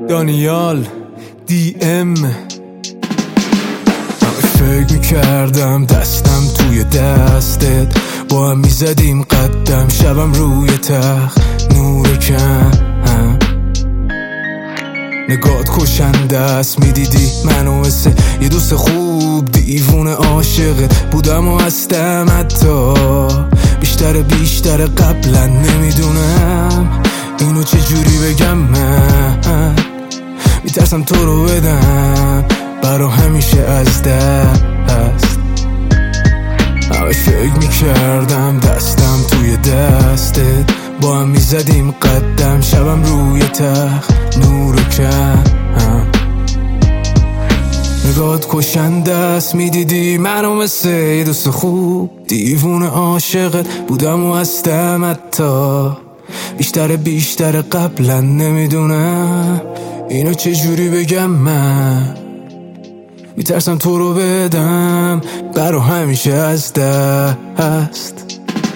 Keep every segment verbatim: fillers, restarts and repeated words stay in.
دانیال دی ام. فکر میکردم دستم توی دستت، با هم میزدیم قدم، شبم روی تخت نور کم. نگات کشنده است، میدیدی منو مثل یه دوست خوب، دیوونه عاشقت بودم و هستم، حتی بیشتر بیشتر قبلا. نمیدونم اینو چه جوری بگم، من میترسم تو رو بدم برا همیشه از دست. همش فکر میکردم دستم توی دستت، با هم میزدیم قدم، شبم روی تخت نور کم. نگات کشنده است، میدیدی منو مثل یه دوست خوب، دیوونه عاشقت بودم و هستم، حتی بیشتر بیشتر قبلا. نمیدونم اینو چه جوری بگم، من میترسم تو رو بدم برا همیشه از دست.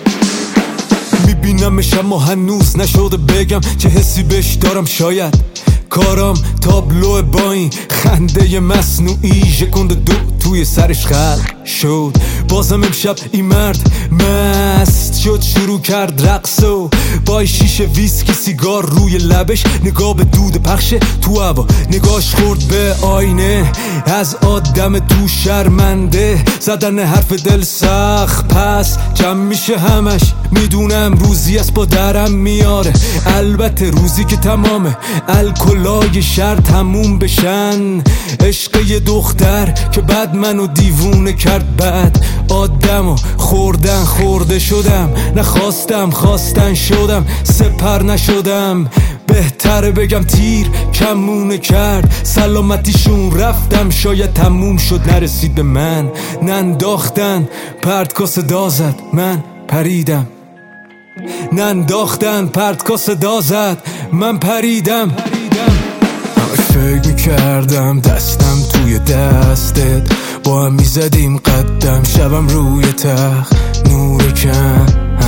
میبینمش اما هنوز نشده بگم چه حسی بهش دارم، شاید کارم تابلو با این خنده مصنوعی ژکند دو توی سرش خلق شد. بازم امشب این مرد مست شد، شروع کرد رقص و با شیشه ویسکی سیگار روی لبش، نگاه به دود پخش تو هوا، نگاش خورد به آینه از آدم تو شرمنده، زدن حرف دل سخت پس جمع میشه همش. میدونم روزی است با درم میاره، البته روزی که تمامه الکلای شهر تموم بشن. عشق یه دختر که بعد منو دیوونه کرد، بعد آدمو خوردن خورده شدم، نخواستم خواستن شدم، سپر نشدم. بهتره بگم تیر کمونه کرد، سلامتیشون رفتم، شاید تموم شد نرسید به من. ننداختن پرتکا دازد، من پریدم. ننداختن پرتکا صدا زد، من پریدم. همش فکر میکردم دستم توی دستت، با هم میزدیم قدم، شبم روی تخت نور کم.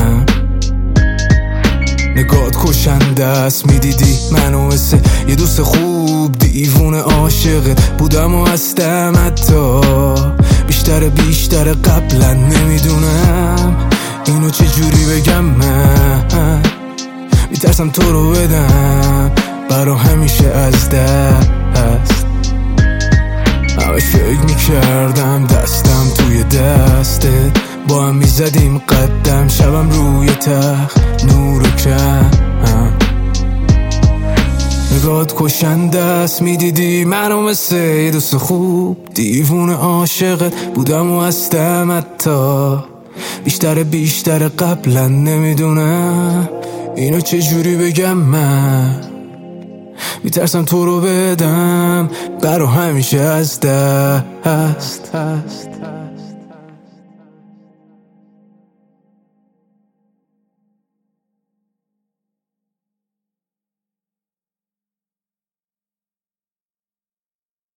نگات کشنده است، میدیدی منو مثل یه دوست خوب، دیوونه عاشقت بودم و هستم، حتی بیشتر بیشتر قبلا. نمیدونم اینو چه جوری بگم، من میترسم تو رو بدم برا همیشه از دست. همش فکر میکردم دستم توی دستت، با هم میزدیم قدم، شبم روی تخت نور کم. نگات کشنده است، میدیدی منو مثل یه دوست خوب، دیوونه عاشقت بودم و هستم، حتی بیشتر بیشتر قبلا. نمیدونم اینو چه جوری بگم، من میترسم تو رو بدم برا همیشه از دست.